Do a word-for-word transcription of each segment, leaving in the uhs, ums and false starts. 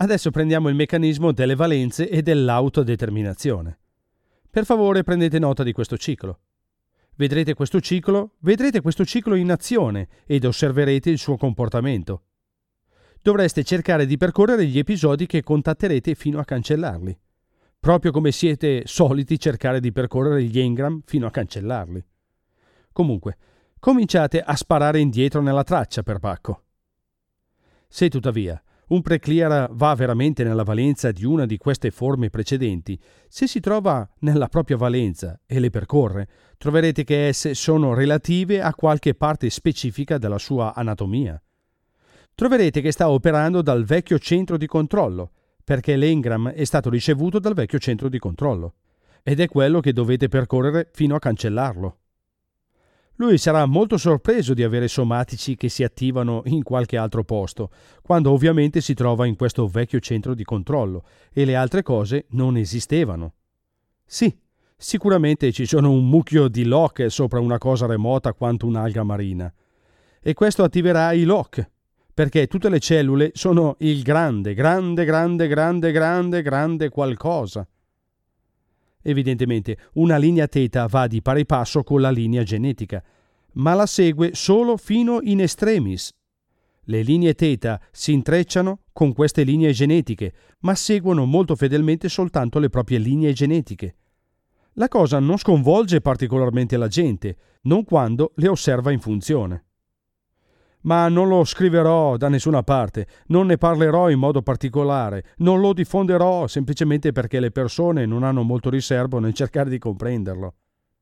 Adesso prendiamo il meccanismo delle valenze e dell'autodeterminazione. Per favore prendete nota di questo ciclo. Vedrete questo ciclo, vedrete questo ciclo in azione ed osserverete il suo comportamento. Dovreste cercare di percorrere gli episodi che contatterete fino a cancellarli, proprio come siete soliti cercare di percorrere gli engram fino a cancellarli. Comunque, cominciate a sparare indietro nella traccia, perbacco. Se tuttavia un preclear va veramente nella valenza di una di queste forme precedenti, se si trova nella propria valenza e le percorre, troverete che esse sono relative a qualche parte specifica della sua anatomia. Troverete che sta operando dal vecchio centro di controllo, perché l'engram è stato ricevuto dal vecchio centro di controllo, ed è quello che dovete percorrere fino a cancellarlo. Lui sarà molto sorpreso di avere somatici che si attivano in qualche altro posto, quando ovviamente si trova in questo vecchio centro di controllo e le altre cose non esistevano. Sì, sicuramente ci sono un mucchio di lock sopra una cosa remota quanto un'alga marina. E questo attiverà i lock, perché tutte le cellule sono il grande, grande, grande, grande, grande, grande qualcosa. Evidentemente una linea teta va di pari passo con la linea genetica, ma la segue solo fino in extremis. Le linee teta si intrecciano con queste linee genetiche, ma seguono molto fedelmente soltanto le proprie linee genetiche. La cosa non sconvolge particolarmente la gente, non quando le osserva in funzione. Ma non lo scriverò da nessuna parte, non ne parlerò in modo particolare, non lo diffonderò semplicemente perché le persone non hanno molto riservo nel cercare di comprenderlo.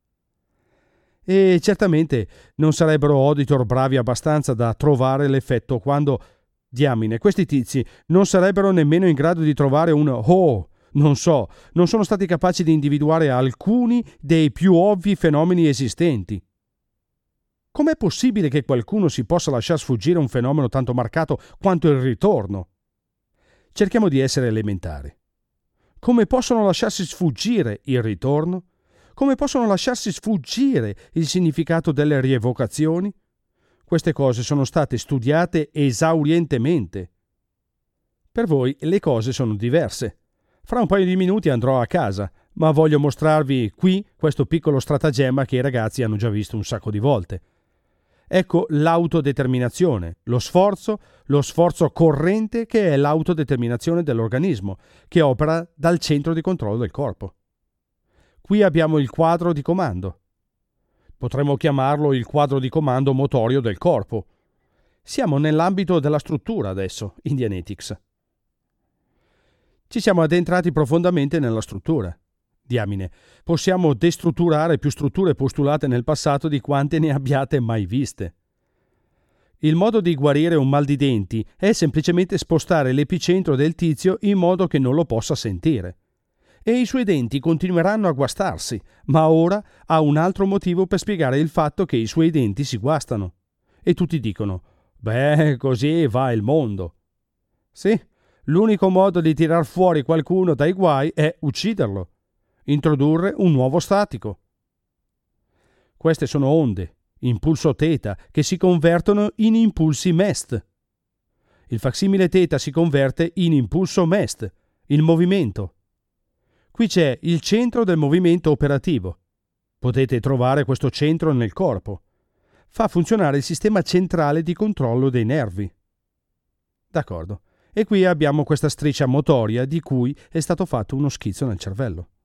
E certamente non sarebbero auditor bravi abbastanza da trovare l'effetto quando, diamine, questi tizi non sarebbero nemmeno in grado di trovare un «oh», non so, non sono stati capaci di individuare alcuni dei più ovvi fenomeni esistenti. Com'è possibile che qualcuno si possa lasciar sfuggire un fenomeno tanto marcato quanto il ritorno? Cerchiamo di essere elementari. Come possono lasciarsi sfuggire il ritorno? Come possono lasciarsi sfuggire il significato delle rievocazioni? Queste cose sono state studiate esaurientemente. Per voi le cose sono diverse. Fra un paio di minuti andrò a casa, ma voglio mostrarvi qui questo piccolo stratagemma che i ragazzi hanno già visto un sacco di volte. Ecco l'autodeterminazione, lo sforzo, lo sforzo corrente che è l'autodeterminazione dell'organismo, che opera dal centro di controllo del corpo. Qui abbiamo il quadro di comando. Potremmo chiamarlo il quadro di comando motorio del corpo. Siamo nell'ambito della struttura adesso, in Dianetics. Ci siamo addentrati profondamente nella struttura. Diamine, possiamo destrutturare più strutture postulate nel passato di quante ne abbiate mai viste. Il modo di guarire un mal di denti è semplicemente spostare l'epicentro del tizio in modo che non lo possa sentire. E i suoi denti continueranno a guastarsi, ma ora ha un altro motivo per spiegare il fatto che i suoi denti si guastano. E tutti dicono, beh, così va il mondo. Sì, l'unico modo di tirar fuori qualcuno dai guai è ucciderlo. Introdurre un nuovo statico. Queste sono onde, impulso θ, che si convertono in impulsi mest. Il facsimile θ si converte in impulso mest, il movimento. Qui c'è il centro del movimento operativo. Potete trovare questo centro nel corpo. Fa funzionare il sistema centrale di controllo dei nervi. D'accordo. E qui abbiamo questa striscia motoria di cui è stato fatto uno schizzo nel cervello.